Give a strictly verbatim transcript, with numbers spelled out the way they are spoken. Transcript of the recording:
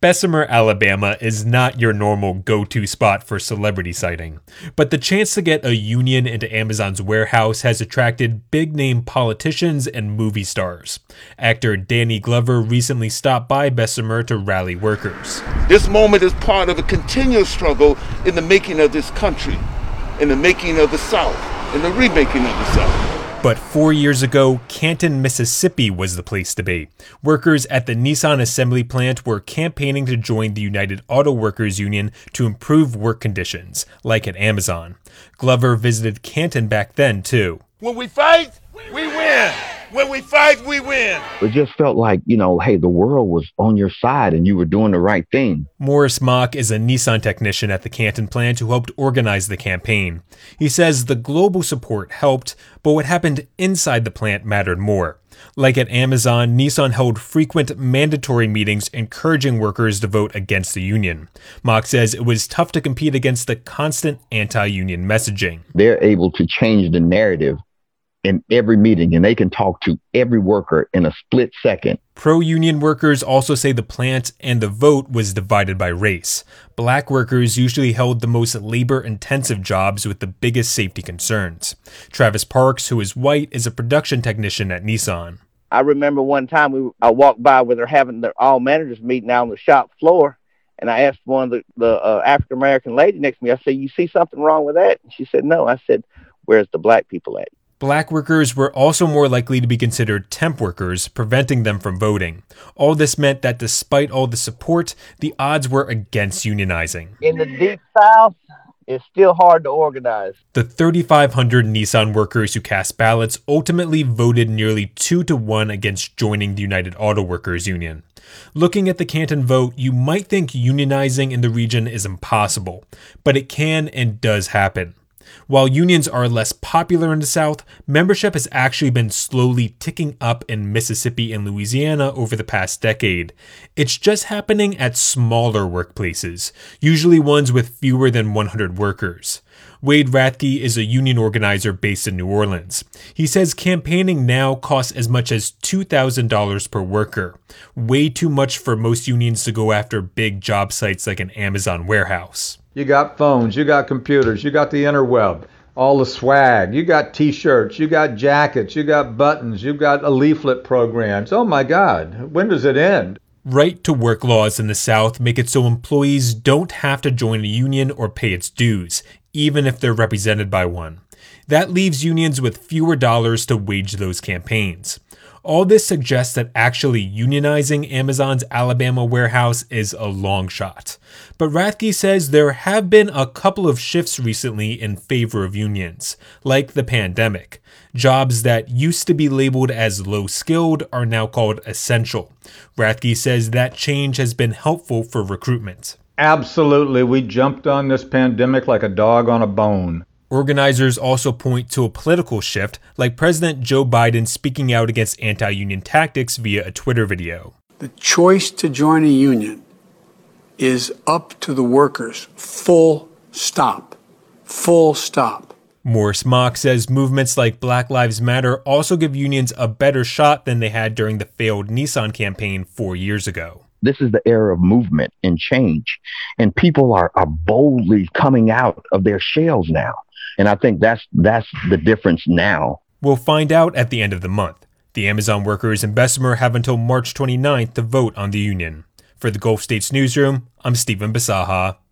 Bessemer, Alabama is not your normal go-to spot for celebrity sighting, but the chance to get a union into Amazon's warehouse has attracted big-name politicians and movie stars. Actor Danny Glover recently stopped by Bessemer to rally workers. This moment is part of a continuous struggle in the making of this country, in the making of the South, in the remaking of the South. But four years ago, Canton, Mississippi was the place to be. Workers at the Nissan assembly plant were campaigning to join the United Auto Workers Union to improve work conditions, like at Amazon. Glover visited Canton back then, too. When we fight, we win. When we fight, we win. It just felt like, you know, hey, the world was on your side and you were doing the right thing. Morris Mock is a Nissan technician at the Canton plant who helped organize the campaign. He says the global support helped, but what happened inside the plant mattered more. Like at Amazon, Nissan held frequent mandatory meetings encouraging workers to vote against the union. Mock says it was tough to compete against the constant anti-union messaging. They're able to change the narrative in every meeting, and they can talk to every worker in a split second. Pro-union workers also say the plant and the vote was divided by race. Black workers usually held the most labor-intensive jobs with the biggest safety concerns. Travis Parks, who is white, is a production technician at Nissan. I remember one time we I walked by where they're having their all managers meeting out on the shop floor, and I asked one of the, the uh, African-American lady next to me, I said, "You see something wrong with that?" And she said, "No." I said, "Where's the black people at?" Black workers were also more likely to be considered temp workers, preventing them from voting. All this meant that despite all the support, the odds were against unionizing. In the Deep South, it's still hard to organize. The thirty-five hundred Nissan workers who cast ballots ultimately voted nearly two to one against joining the United Auto Workers Union. Looking at the Canton vote, you might think unionizing in the region is impossible, but it can and does happen. While unions are less popular in the South, membership has actually been slowly ticking up in Mississippi and Louisiana over the past decade. It's just happening at smaller workplaces, usually ones with fewer than one hundred workers. Wade Rathke is a union organizer based in New Orleans. He says campaigning now costs as much as two thousand dollars per worker, way too much for most unions to go after big job sites like an Amazon warehouse. You got phones, you got computers, you got the interweb, all the swag, you got t-shirts, you got jackets, you got buttons, you got a leaflet programs. Oh my God, when does it end? Right to work laws in the South make it so employees don't have to join a union or pay its dues, even if they're represented by one. That leaves unions with fewer dollars to wage those campaigns. All this suggests that actually unionizing Amazon's Alabama warehouse is a long shot. But Rathke says there have been a couple of shifts recently in favor of unions, like the pandemic. Jobs that used to be labeled as low-skilled are now called essential. Rathke says that change has been helpful for recruitment. Absolutely. We jumped on this pandemic like a dog on a bone. Organizers also point to a political shift, like President Joe Biden speaking out against anti-union tactics via a Twitter video. The choice to join a union is up to the workers. Full stop. Full stop. Morris Mock says movements like Black Lives Matter also give unions a better shot than they had during the failed Nissan campaign four years ago. This is the era of movement and change, and people are, are boldly coming out of their shells now. And I think that's that's the difference now. We'll find out at the end of the month. The Amazon workers in Bessemer have until March twenty-ninth to vote on the union. For the Gulf States Newsroom, I'm Stephen Basaha.